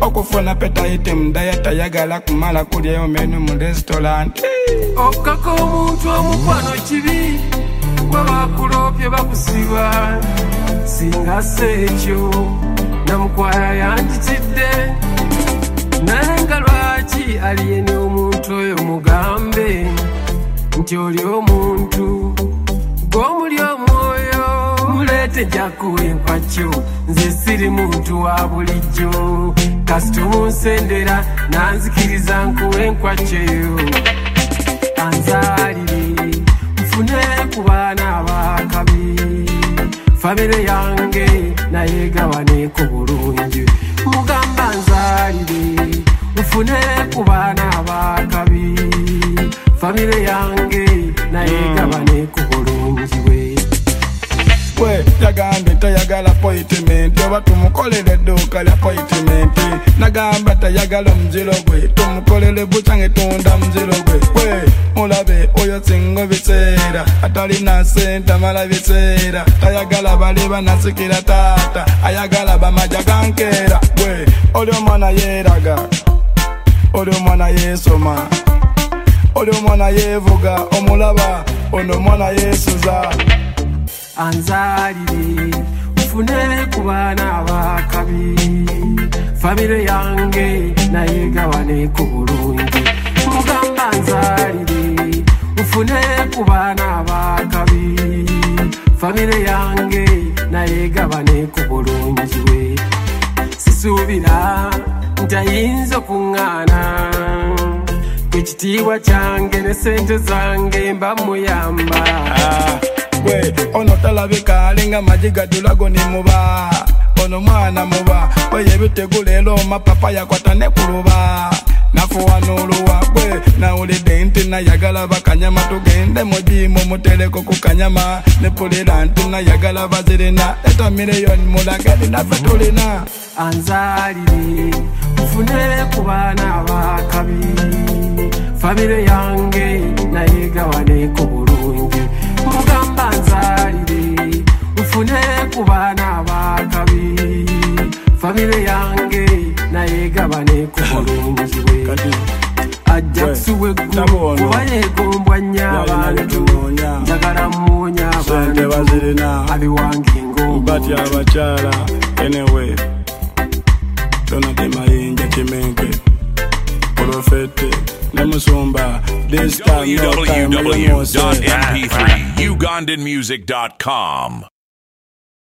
okufuna appetite mu diet ayagala kumala kulyayo menu mu restaurant. Okaka omuntu omukwano kibi bwe bakulopye bakusiba singa sekyo namukwaya yandikidde naye nga lwaki aliyeni omuntu oyo mugambe nti oli omuntu gw'omuli omwoyo muleete jakuwa enkwakyo nze siri muntu wa bulijjo kasita omunsendera nanzikiriza nkuwa enkwakyo eyo anzalire nfune ku baana abakabi famire yange naye gabaneko bulungi mugamba nzalire nfune ku baana abakabi famire yange naye gabaneko bulungi we yagambye tayagala appointment oba tumukolere edduuka lya appointment nagamba tayagala omuziro gwe tumukolere buca ngetunda muziro gwe we mulabe oyo singo biseera atalina sente amala biseera tayagala baliba nasikira taata ayagala bamaja gankeera we oli omwana yeeraga oli omwana yeesoma oli omwana yeevuga omulaba ono omwana yeesuza anzalire nfune ku baana abakabi famire yange naye gabaneko bulungi mugamba nzalire nfune ku baana abakabi famire yange naye gabaneko bulungi we sisuubira ntayinza okuŋŋaana ekitiibwa kyange ne sente zange mba muyamba we ono talabika alinga majiga dulago ni muba ono mwana muba we yebitegulero mapapa yakwata ne kuluba nafuwa n'oluwa gwe nawulidde nti nayagala bakanyama tugende mujimu mutereko ku kanyama nepulira nti nayagala bazirina eta miliyoni mulagadi naffe tulina anzalire nfune ku baana abakabi famire yange naye gabaneko bulungi mugamba nzalire nfune ku baana abakabi famire yange naye gabaneko bulungi we ajja kusuwa eggulu kuba yeegombwa nnyo abantu njagala mmuwonya abantu abiwange ngobati abakyala anyway tonade mayinja kimenke profete nemusumba this time www.mp3ugandanmusic.com